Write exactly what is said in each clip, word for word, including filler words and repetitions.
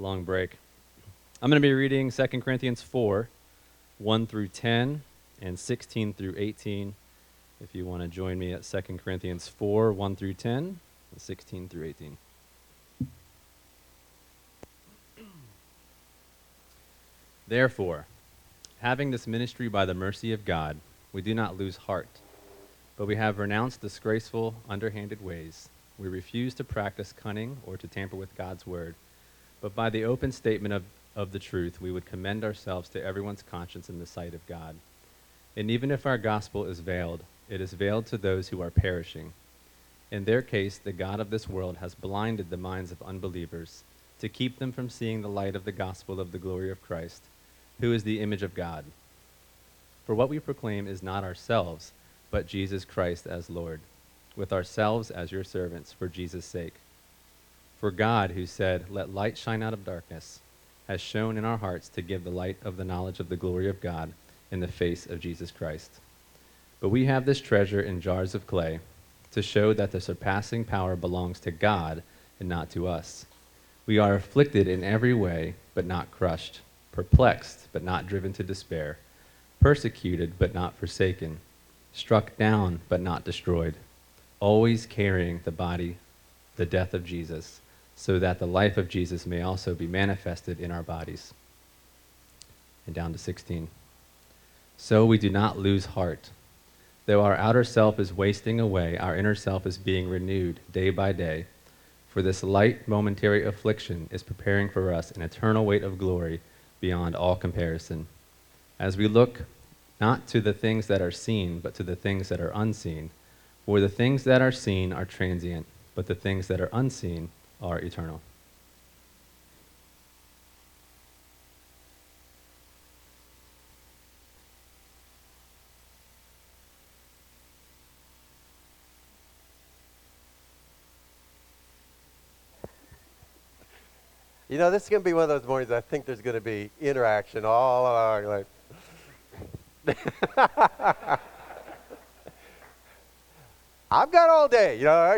Long break. I'm going to be reading Second Corinthians four, one through ten, and sixteen through eighteen. If you want to join me at Second Corinthians four, one through ten, and sixteen through eighteen. Therefore, having this ministry by the mercy of God, we do not lose heart, but we have renounced disgraceful, underhanded ways. We refuse to practice cunning or to tamper with God's word, but by the open statement of, of the truth, we would commend ourselves to everyone's conscience in the sight of God. And even if our gospel is veiled, it is veiled to those who are perishing. In their case, the God of this world has blinded the minds of unbelievers to keep them from seeing the light of the gospel of the glory of Christ, who is the image of God. For what we proclaim is not ourselves, but Jesus Christ as Lord, with ourselves as your servants for Jesus' sake. For God, who said, "Let light shine out of darkness," has shone in our hearts to give the light of the knowledge of the glory of God in the face of Jesus Christ. But we have this treasure in jars of clay to show that the surpassing power belongs to God and not to us. We are afflicted in every way, but not crushed, perplexed, but not driven to despair, persecuted, but not forsaken, struck down, but not destroyed, always carrying the body, the death of Jesus, so that the life of Jesus may also be manifested in our bodies. And down to sixteen. So we do not lose heart. Though our outer self is wasting away, our inner self is being renewed day by day. For this light momentary affliction is preparing for us an eternal weight of glory beyond all comparison. As we look not to the things that are seen, but to the things that are unseen. For the things that are seen are transient, but the things that are unseen are eternal. You know, this is going to be one of those mornings I think there's going to be interaction all along. Like, I've got all day, you know.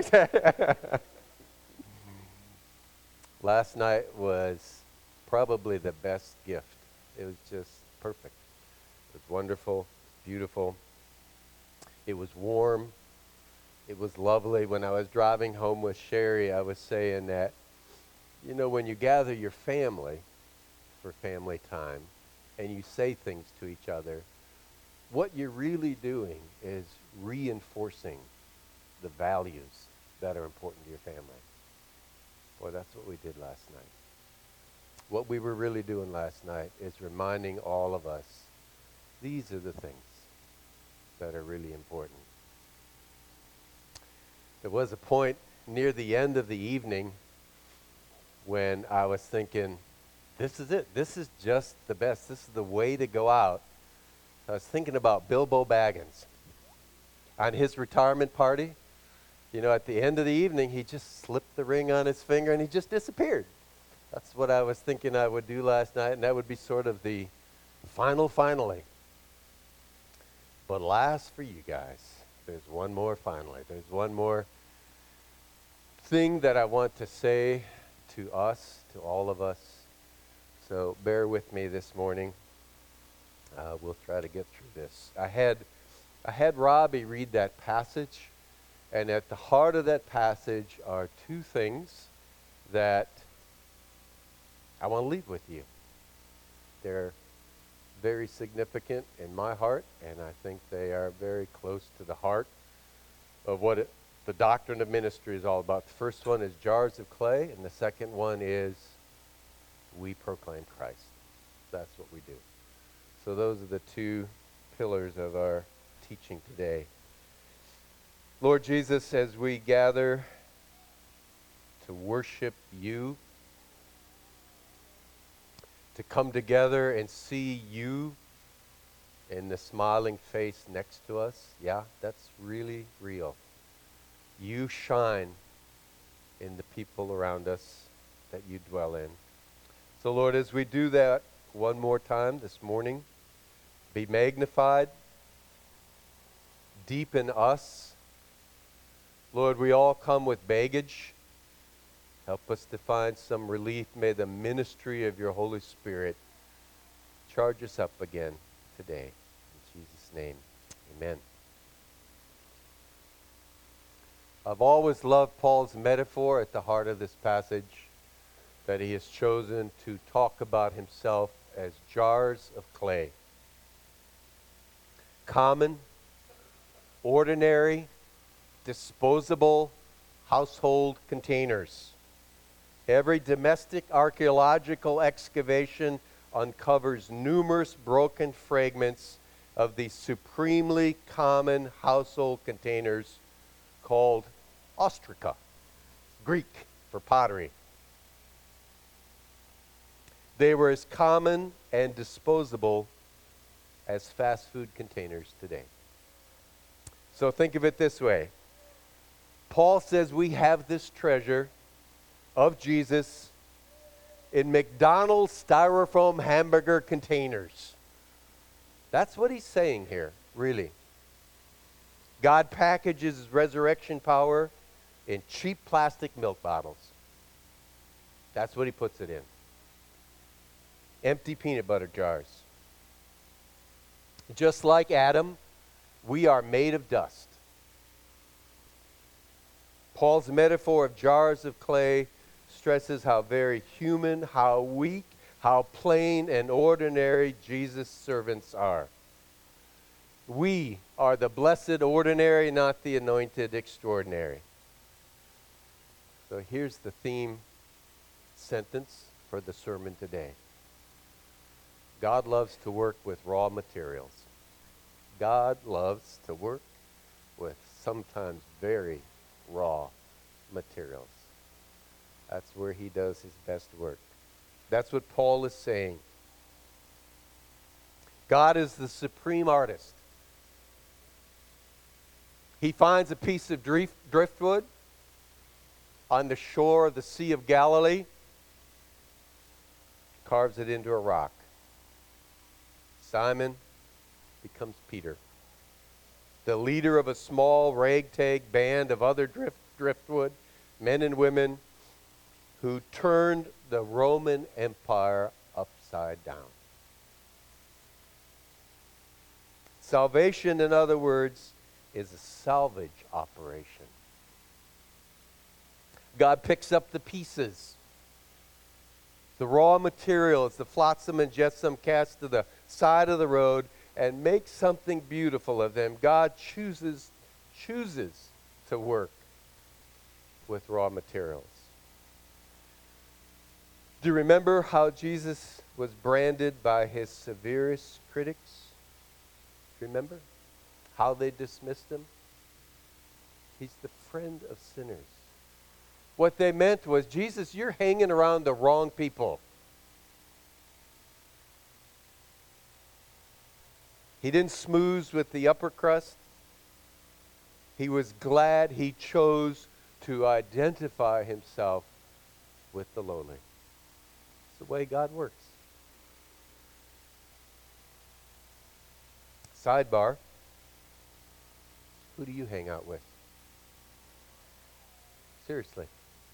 Last night was probably the best gift. It was just perfect. It was wonderful, beautiful. It was warm. It was lovely. When I was driving home with Sherry, I was saying that, you know, when you gather your family for family time and you say things to each other, what you're really doing is reinforcing the values that are important to your family. Boy, that's what we did last night. What we were really doing last night is reminding all of us, these are the things that are really important. There was a point near the end of the evening when I was thinking, this is it. This is just the best. This is the way to go out. I was thinking about Bilbo Baggins. On his retirement party, you know, at the end of the evening, he just slipped the ring on his finger and he just disappeared. That's what I was thinking I would do last night, and that would be sort of the final finally. But alas for you guys, there's one more finally. There's one more thing that I want to say to us, to all of us. So bear with me this morning. Uh, we'll try to get through this. I had, I had Robbie read that passage, and at the heart of that passage are two things that I want to leave with you. They're very significant in my heart, and I think they are very close to the heart of what it, the doctrine of ministry is all about. The first one is jars of clay, and the second one is we proclaim Christ. That's what we do. So those are the two pillars of our teaching today. Lord Jesus, as we gather to worship you, to come together and see you in the smiling face next to us, yeah, that's really real. You shine in the people around us that you dwell in. So Lord, as we do that one more time this morning, be magnified, deepen us. Lord, we all come with baggage. Help us to find some relief. May the ministry of your Holy Spirit charge us up again today. In Jesus' name, amen. I've always loved Paul's metaphor at the heart of this passage, that he has chosen to talk about himself as jars of clay. Common, ordinary, disposable household containers. Every domestic archaeological excavation uncovers numerous broken fragments of these supremely common household containers called ostraca, Greek for pottery. They were as common and disposable as fast food containers today. So think of it this way. Paul says we have this treasure of Jesus in McDonald's styrofoam hamburger containers. That's what he's saying here, really. God packages his resurrection power in cheap plastic milk bottles. That's what he puts it in. Empty peanut butter jars. Just like Adam, we are made of dust. Paul's metaphor of jars of clay stresses how very human, how weak, how plain and ordinary Jesus' servants are. We are the blessed ordinary, not the anointed extraordinary. So here's the theme sentence for the sermon today. God loves to work with raw materials. God loves to work with sometimes very raw materials. That's where he does his best work. That's what Paul is saying. God is the supreme artist. He finds a piece of drift, driftwood on the shore of the Sea of Galilee, carves it into a rock. Simon becomes Peter, the leader of a small ragtag band of other drift, driftwood, men and women who turned the Roman Empire upside down. Salvation, in other words, is a salvage operation. God picks up the pieces, the raw materials, the flotsam and jetsam cast to the side of the road, and makes something beautiful of them. God chooses, chooses to work with raw materials. Do you remember how Jesus was branded by his severest critics? Remember how they dismissed him? He's the friend of sinners. What they meant was, Jesus, you're hanging around the wrong people. He didn't smooze with the upper crust. He was glad he chose to identify himself with the lowly. It's the way God works. Sidebar. Who do you hang out with? Seriously.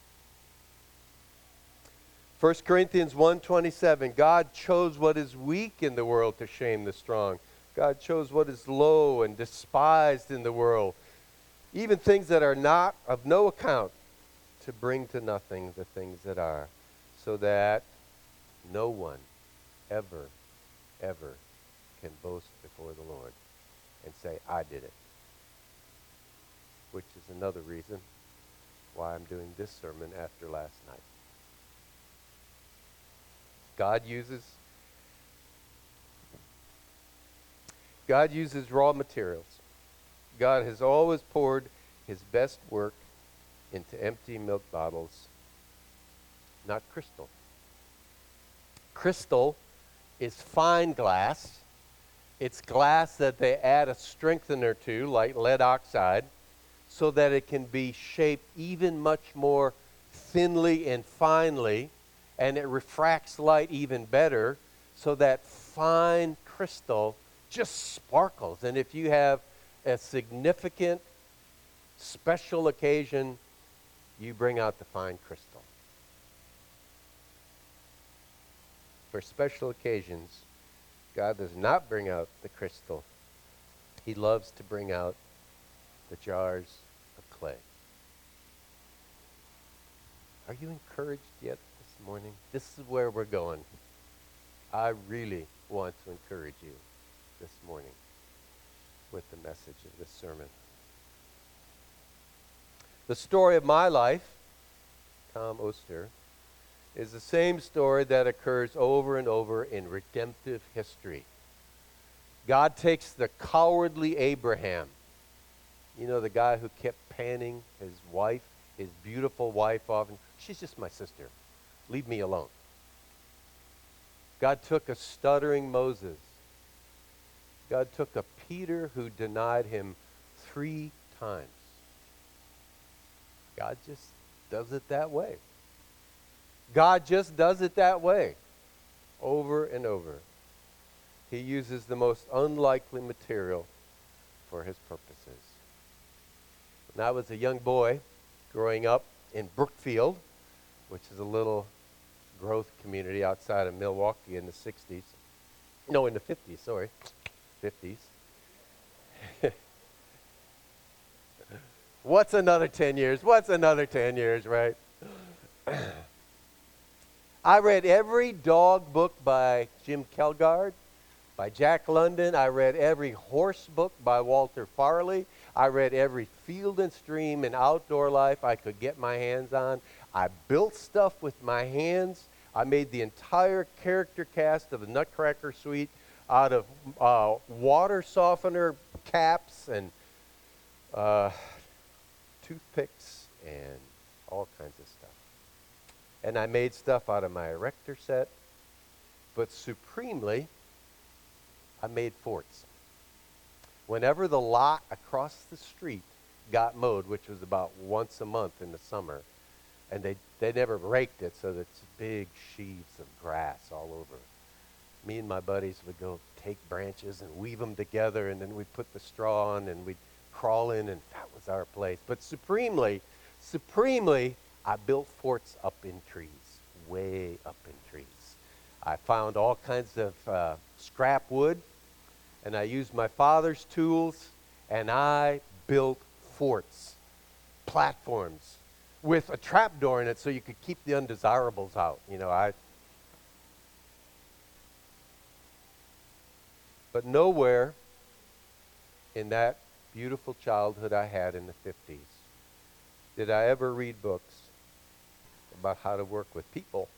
First Corinthians one twenty-seven, God chose what is weak in the world to shame the strong. God chose what is low and despised in the world, even things that are not of no account, to bring to nothing the things that are, so that no one ever, ever can boast before the Lord and say, I did it. Which is another reason why I'm doing this sermon after last night. God uses God uses raw materials. God has always poured his best work into empty milk bottles, not crystal. Crystal is fine glass. It's glass that they add a strengthener to, like lead oxide, so that it can be shaped even much more thinly and finely, and it refracts light even better, so that fine crystal just sparkles. And if you have a significant special occasion, you bring out the fine crystal. For special occasions, God does not bring out the crystal. He loves to bring out the jars of clay. Are you encouraged yet this morning? This is where we're going. I really want to encourage you this morning with the message of this sermon. The story of my life, Tom Oster, is the same story that occurs over and over in redemptive history. God takes the cowardly Abraham, you know, the guy who kept panning his wife, his beautiful wife off, and she's just my sister. Leave me alone. God took a stuttering Moses. God took a Peter who denied him three times. God just does it that way. God just does it that way, over and over. He uses the most unlikely material for his purposes. When I was a young boy growing up in Brookfield, which is a little growth community outside of Milwaukee in the sixties. No, in the fifties, sorry. fifties. What's another ten years? What's another ten years, right? I read every dog book by Jim Kelgard, by Jack London. I read every horse book by Walter Farley. I read every Field and Stream and Outdoor Life I could get my hands on. I built stuff with my hands. I made the entire character cast of the Nutcracker Suite out of uh, water softener caps and uh, toothpicks and all kinds of stuff. And I made stuff out of my erector set. But supremely, I made forts. Whenever the lot across the street got mowed, which was about once a month in the summer, and they, they never raked it, so that's big sheaves of grass all over. Me and my buddies would go take branches and weave them together, and then we'd put the straw on, and we'd crawl in, and that was our place. But supremely, supremely, I built forts up in trees, way up in trees. I found all kinds of uh, scrap wood, and I used my father's tools, and I built forts, platforms, with a trapdoor in it so you could keep the undesirables out. You know, I. But nowhere in that beautiful childhood I had in the fifties did I ever read books about how to work with people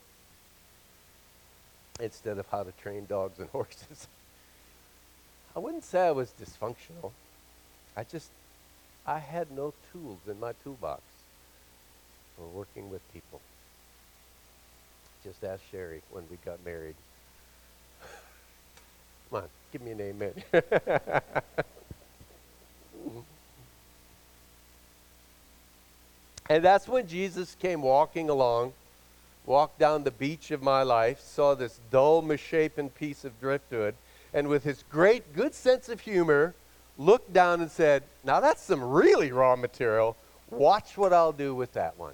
instead of how to train dogs and horses. I wouldn't say I was dysfunctional. I just, I had no tools in my toolbox for working with people. Just ask Sherry when we got married. Come on, give me an amen. And that's when Jesus came walking along, walked down the beach of my life, saw this dull, misshapen piece of driftwood, and with his great good sense of humor, looked down and said, now that's some really raw material. Watch what I'll do with that one.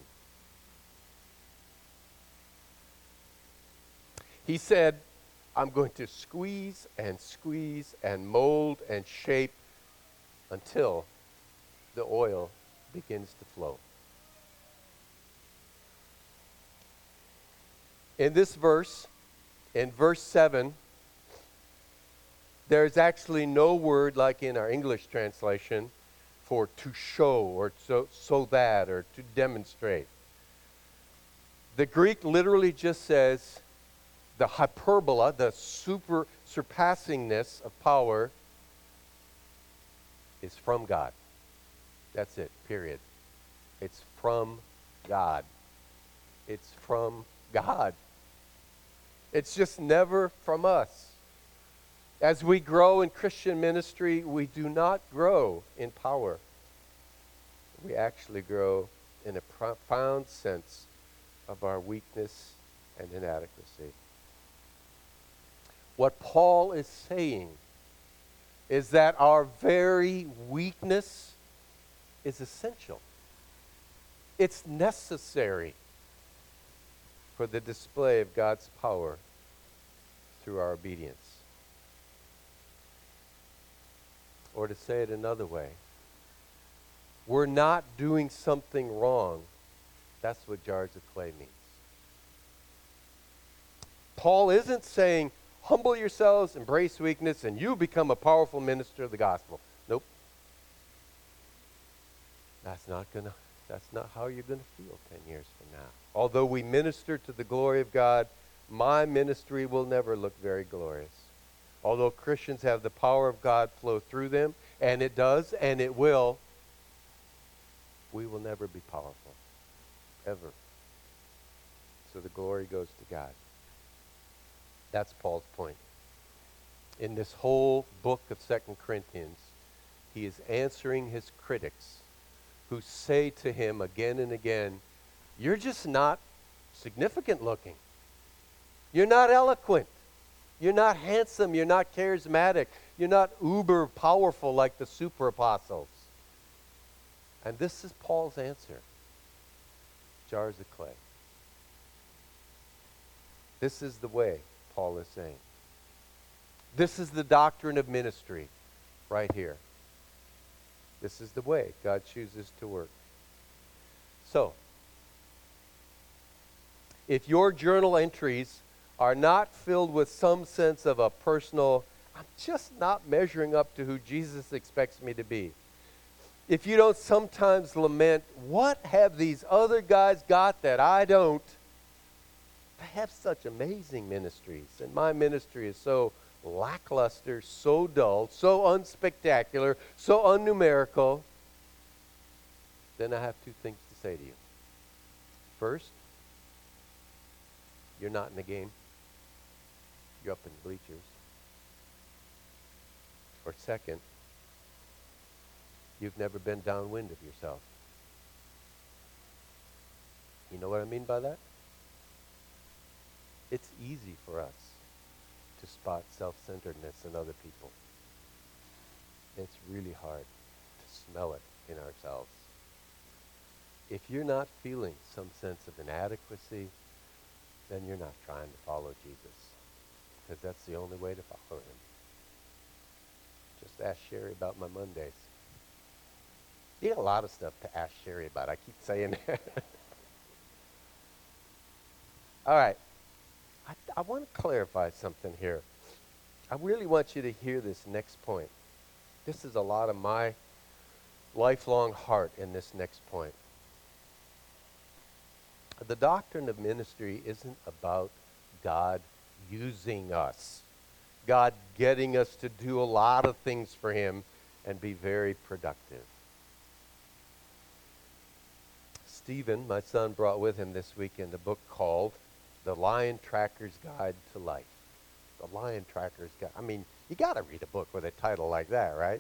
He said, I'm going to squeeze and squeeze and mold and shape until the oil begins to flow. In this verse, in verse seven, there's actually no word like in our English translation for to show or so, so that or to demonstrate. The Greek literally just says the hyperbola, the super surpassingness of power is from God. That's it, period. It's from God. It's from God. It's just never from us. As we grow in Christian ministry, we do not grow in power. We actually grow in a profound sense of our weakness and inadequacy. What Paul is saying is that our very weakness is essential. It's necessary for the display of God's power through our obedience. Or to say it another way, we're not doing something wrong. That's what jars of clay means. Paul isn't saying, humble yourselves, embrace weakness, and you become a powerful minister of the gospel. Nope. That's not gonna, that's not how you're going to feel ten years from now. Although we minister to the glory of God, my ministry will never look very glorious. Although Christians have the power of God flow through them, and it does, and it will, we will never be powerful. Ever. So the glory goes to God. That's Paul's point. In this whole book of Second Corinthians, he is answering his critics who say to him again and again, you're just not significant looking. You're not eloquent. You're not handsome. You're not charismatic. You're not uber powerful like the super apostles. And this is Paul's answer. Jars of clay. This is the way, Paul is saying. This is the doctrine of ministry right here. This is the way God chooses to work. So, if your journal entries are not filled with some sense of a personal, I'm just not measuring up to who Jesus expects me to be. If you don't sometimes lament, what have these other guys got that I don't? They have such amazing ministries, and my ministry is so lackluster, so dull, so unspectacular, so unnumerical. Then I have two things to say to you. First, you're not in the game. You're up in the bleachers. Or second, you've never been downwind of yourself. You know what I mean by that? It's easy for us to spot self-centeredness in other people. It's really hard to smell it in ourselves. If you're not feeling some sense of inadequacy, then you're not trying to follow Jesus, because that's the only way to follow him. Just ask Sherry about my Mondays. You got a lot of stuff to ask Sherry about. I keep saying that. All right. I, I want to clarify something here. I really want you to hear this next point. This is a lot of my lifelong heart in this next point. The doctrine of ministry isn't about God using us, God getting us to do a lot of things for him and be very productive. Stephen, my son, brought with him this weekend a book called The Lion Tracker's Guide to Life. The Lion Tracker's Guide. I mean, you got to read a book with a title like that, right?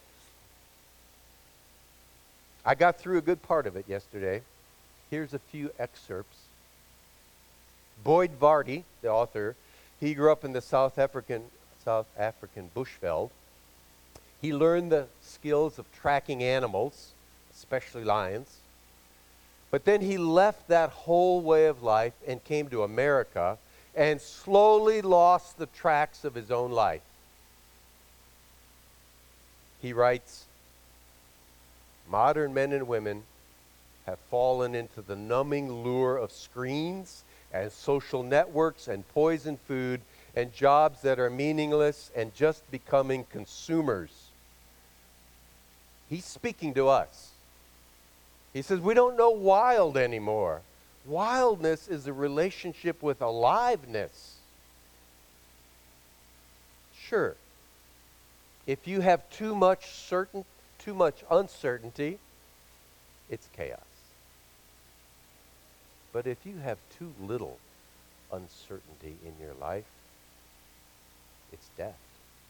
I got through a good part of it yesterday. Here's a few excerpts. Boyd Vardy, the author, he grew up in the South African South African bushveld. He learned the skills of tracking animals, especially lions. But then he left that whole way of life and came to America and slowly lost the tracks of his own life. He writes, modern men and women have fallen into the numbing lure of screens and social networks and poison food and jobs that are meaningless and just becoming consumers. He's speaking to us. He says, we don't know wild anymore. Wildness is a relationship with aliveness. Sure, if you have too much certain, too much uncertainty, it's chaos. But if you have too little uncertainty in your life, it's death.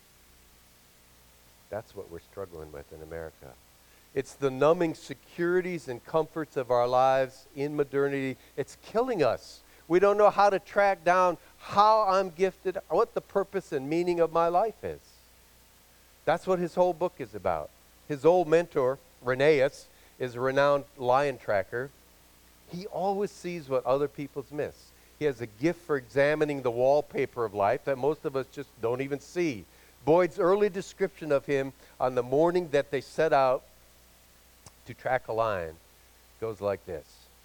That's what we're struggling with in America. It's the numbing securities and comforts of our lives in modernity. It's killing us. We don't know how to track down how I'm gifted, what the purpose and meaning of my life is. That's what his whole book is about. His old mentor, Rheneas, is a renowned lion tracker. He always sees what other people's miss. He has a gift for examining the wallpaper of life that most of us just don't even see. Boyd's early description of him on the morning that they set out to track a lion goes like this.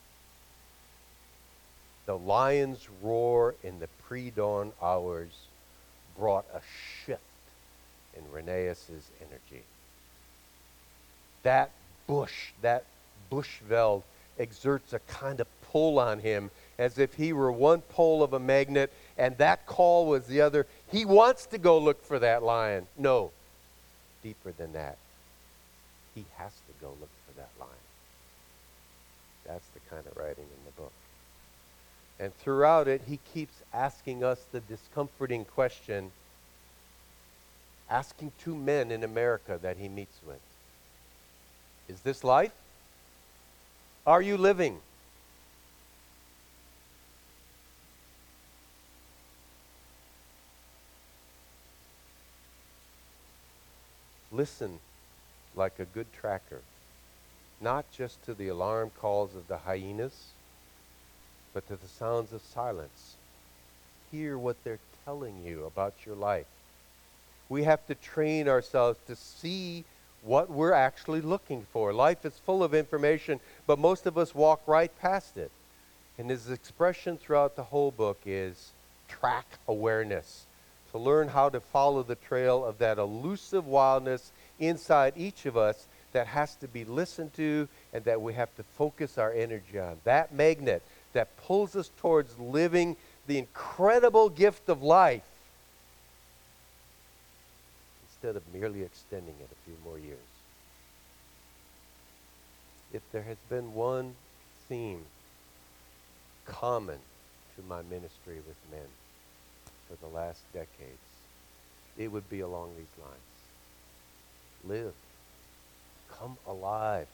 The lion's roar in the pre-dawn hours brought a shift in Rheneas's energy. That bush, that bushveld exerts a kind of pull on him as if he were one pole of a magnet and that call was the other. He wants to go look for that lion. No, deeper than that. He has to go look for that lion. That's the kind of writing in the book. And throughout it, he keeps asking us the discomforting question, asking two men in America that he meets with. Is this life? Are you living? Listen like a good tracker, not just to the alarm calls of the hyenas, but to the sounds of silence. Hear what they're telling you about your life. We have to train ourselves to see what we're actually looking for. Life is full of information, but most of us walk right past it. And his expression throughout the whole book is track awareness, to learn how to follow the trail of that elusive wildness inside each of us that has to be listened to and that we have to focus our energy on. That magnet that pulls us towards living the incredible gift of life instead of merely extending it a few more years. If there has been one theme common to my ministry with men for the last decades, it would be along these lines. Live. Come alive.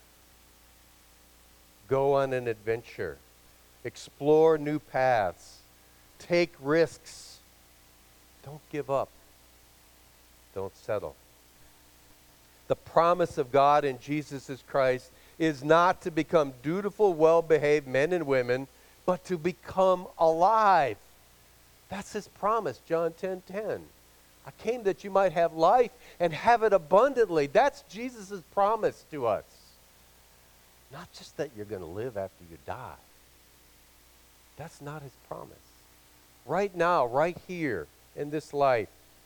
Go on an adventure. Explore new paths. Take risks. Don't give up. Don't settle. The promise of God in Jesus Christ is not to become dutiful, well-behaved men and women, but to become alive. That's his promise, John ten ten. I came that you might have life and have it abundantly. That's Jesus' promise to us. Not just that you're going to live after you die. That's not his promise. Right now, right here in this life.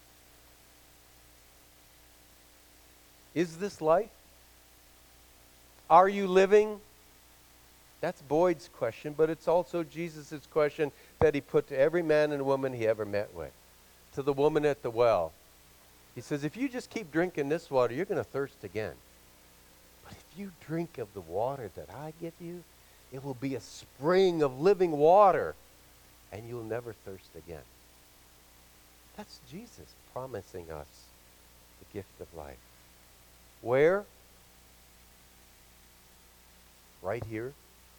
Is this life? Are you living? That's Boyd's question, but it's also Jesus' question that he put to every man and woman he ever met with. To the woman at the well. He says, if you just keep drinking this water, you're going to thirst again. But if you drink of the water that I give you, it will be a spring of living water, and you'll never thirst again. That's Jesus promising us the gift of life. Where? Right here.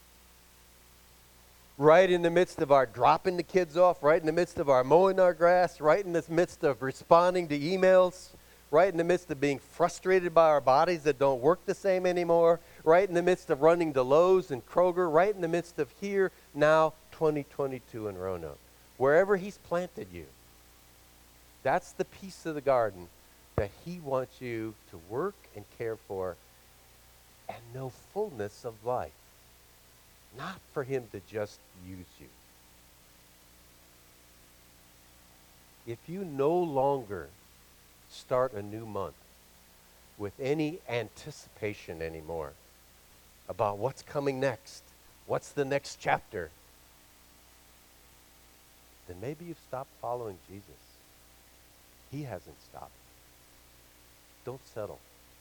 Right in the midst of our dropping the kids off, right in the midst of our mowing our grass, right in the midst of responding to emails, right in the midst of being frustrated by our bodies that don't work the same anymore, right in the midst of running to Lowe's and Kroger, right in the midst of here, now, twenty twenty-two in Roanoke. Wherever he's planted you, that's the piece of the garden that he wants you to work and care for and know fullness of life. Not for him to just use you. If you no longer start a new month with any anticipation anymore about what's coming next, what's the next chapter, then maybe you've stopped following Jesus. He hasn't stopped. Don't settle.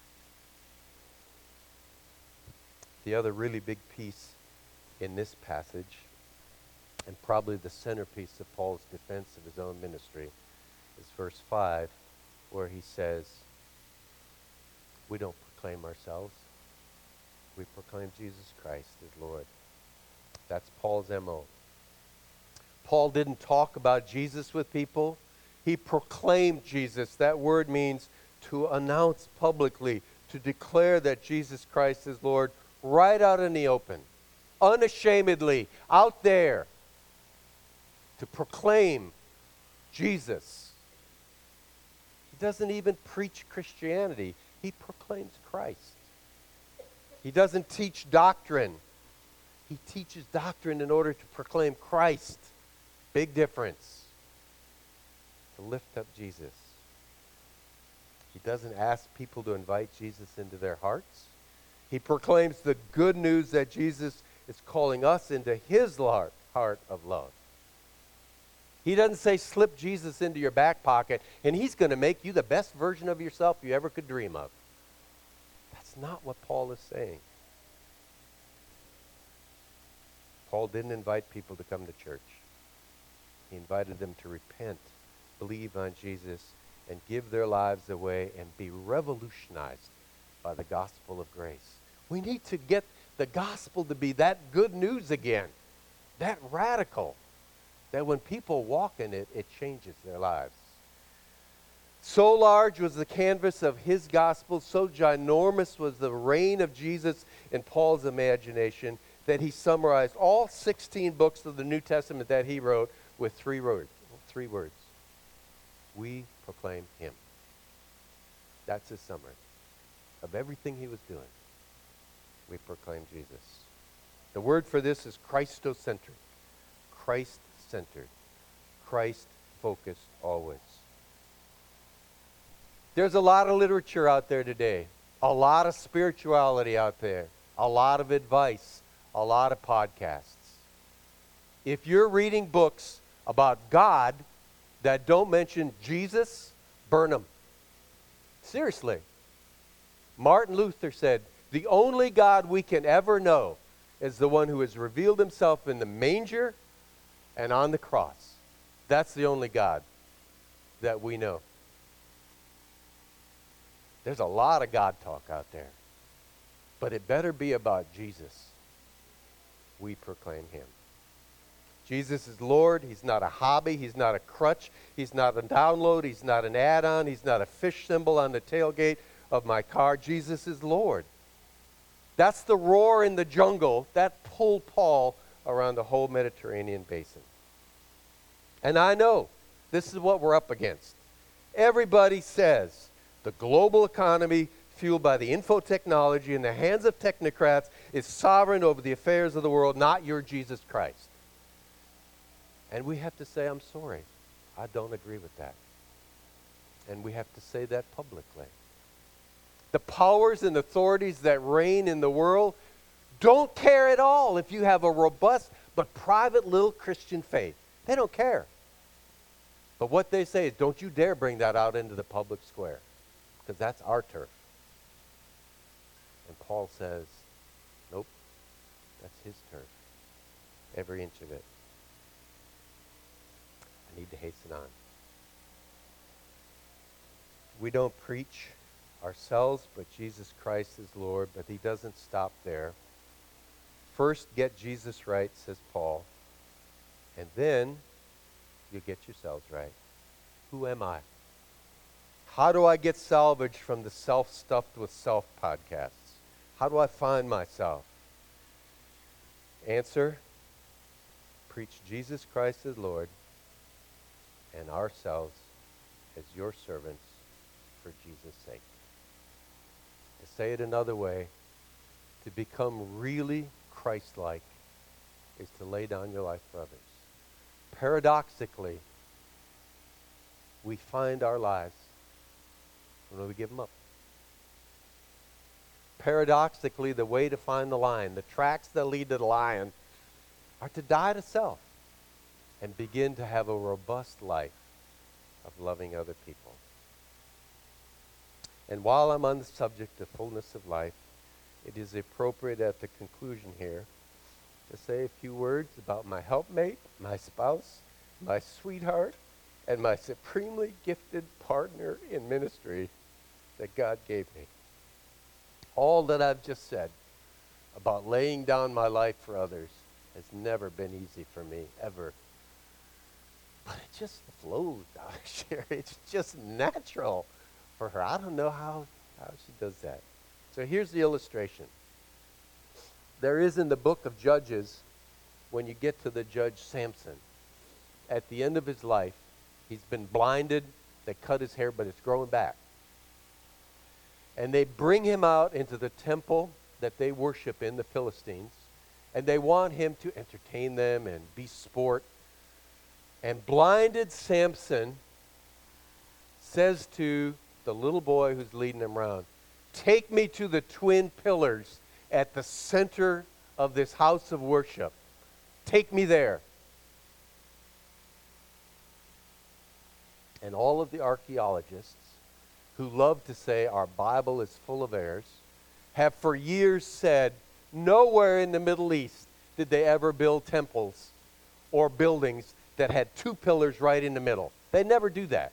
The other really big piece in this passage, and probably the centerpiece of Paul's defense of his own ministry, is verse five, where he says, we don't proclaim ourselves. We proclaim Jesus Christ as Lord. That's Paul's M O. Paul didn't talk about Jesus with people. He proclaimed Jesus. That word means to announce publicly, to declare that Jesus Christ is Lord right out in the open. Unashamedly, out there. to proclaim Jesus. He doesn't even preach Christianity. He proclaims Christ. He doesn't teach doctrine. He teaches doctrine in order to proclaim Christ. Big difference. To lift up Jesus. He doesn't ask people to invite Jesus into their hearts. He proclaims the good news that Jesus is calling us into his heart of love. He doesn't say slip Jesus into your back pocket and he's going to make you the best version of yourself you ever could dream of. That's not what Paul is saying. Paul didn't invite people to come to church. He invited them to repent, believe on Jesus, and give their lives away and be revolutionized by the gospel of grace. We need to get the gospel to be that good news again, that radical, that when people walk in it, it changes their lives. So large was the canvas of his gospel, so ginormous was the reign of Jesus in Paul's imagination, that he summarized all sixteen books of the New Testament that he wrote with three words. Three words. We proclaim him. That's his summary of everything he was doing. We proclaim Jesus. The word for this is Christocentric. Christ-centered. Christ-focused always. There's a lot of literature out there today. A lot of spirituality out there. A lot of advice. A lot of podcasts. If you're reading books about God that don't mention Jesus, burn them. Seriously. Martin Luther said, the only God we can ever know is the one who has revealed himself in the manger and on the cross. That's the only God that we know. There's a lot of God talk out there. But it better be about Jesus. We proclaim him. Jesus is Lord. He's not a hobby. He's not a crutch. He's not a download. He's not an add-on. He's not a fish symbol on the tailgate of my car. Jesus is Lord. That's the roar in the jungle that pulled Paul around the whole Mediterranean basin. And I know this is what we're up against. Everybody says the global economy, fueled by the info technology in the hands of technocrats, is sovereign over the affairs of the world, not your Jesus Christ. And we have to say, I'm sorry, I don't agree with that. And we have to say that publicly. The powers and authorities that reign in the world don't care at all if you have a robust but private little Christian faith. They don't care. But what they say is, don't you dare bring that out into the public square, because that's our turf. And Paul says, nope, that's his turf. Every inch of it. I need to hasten on. We don't preach ourselves, but Jesus Christ is Lord, but he doesn't stop there. First, get Jesus right, says Paul, and then you get yourselves right. Who am I? How do I get salvaged from the self-stuffed with self podcasts? How do I find myself? Answer, preach Jesus Christ as Lord and ourselves as your servants for Jesus' sake. To say it another way, to become really Christ-like is to lay down your life for others. Paradoxically, we find our lives when we give them up. Paradoxically, the way to find the lion, the tracks that lead to the lion, are to die to self and begin to have a robust life of loving other people. And while I'm on the subject of fullness of life, it is appropriate at the conclusion here to say a few words about my helpmate, my spouse, my sweetheart, and my supremely gifted partner in ministry that God gave me. All that I've just said about laying down my life for others has never been easy for me, ever. But it just flows out of here. It's just natural for her. I don't know how, how she does that. So here's the illustration. There is in the book of Judges, when you get to the judge Samson, at the end of his life. He's been blinded. They cut his hair, but it's growing back. And they bring him out into the temple that they worship in, the Philistines, and they want him to entertain them and be sport. And blinded Samson says to the little boy who's leading him around, "Take me to the twin pillars at the center of this house of worship. Take me there." And all of the archaeologists who love to say our Bible is full of errors have for years said nowhere in the Middle East did they ever build temples or buildings that had two pillars right in the middle. They never do that.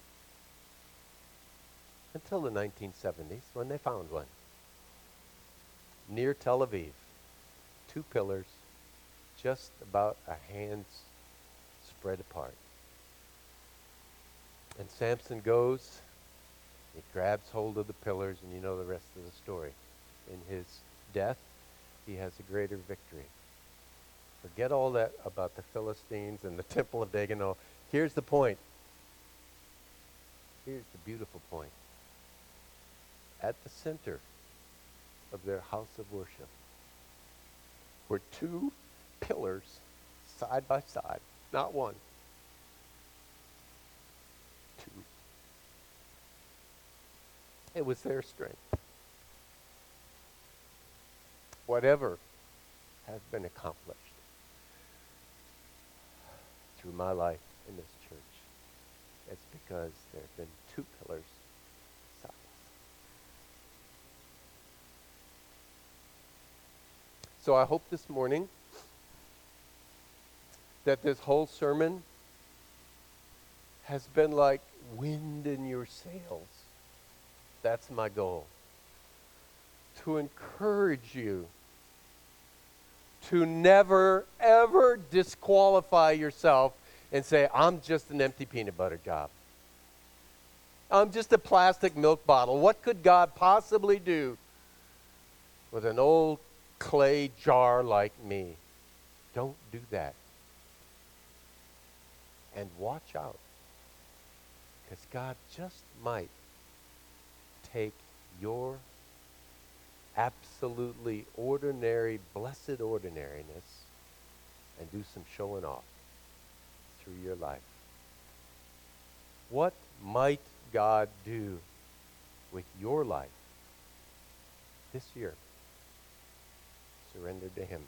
Until the nineteen seventies, when they found one. Near Tel Aviv. Two pillars, just about a hand's spread apart. And Samson goes, he grabs hold of the pillars, and you know the rest of the story. In his death, he has a greater victory. Forget all that about the Philistines and the temple of Dagon. No, here's the point. Here's the beautiful point. At the center of their house of worship were two pillars side by side, not one, two. It was their strength. Whatever has been accomplished through my life in this church, it's because there have been two pillars side by side. So I hope this morning that this whole sermon has been like wind in your sails. That's my goal. To encourage you to never, ever disqualify yourself and say, I'm just an empty peanut butter job. I'm just a plastic milk bottle. What could God possibly do with an old clay jar like me? Don't do that. And watch out, because God just might take your absolutely ordinary, blessed ordinariness and do some showing off through your life. What might God do with your life this year? Surrender to Him.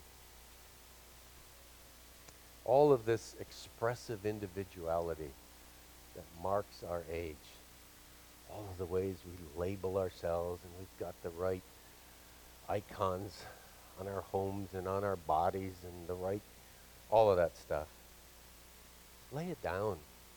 All of this expressive individuality that marks our age, all of the ways we label ourselves, and we've got the right icons on our homes and on our bodies and the right, all of that stuff. Lay it down.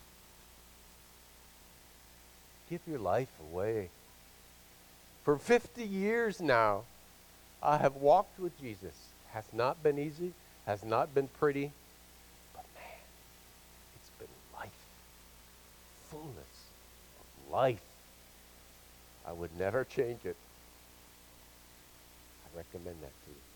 Give your life away. For fifty years now, I have walked with Jesus. Has not been easy, has not been pretty, but man, it's been life. Fullness of life. I would never change it. I recommend that to you.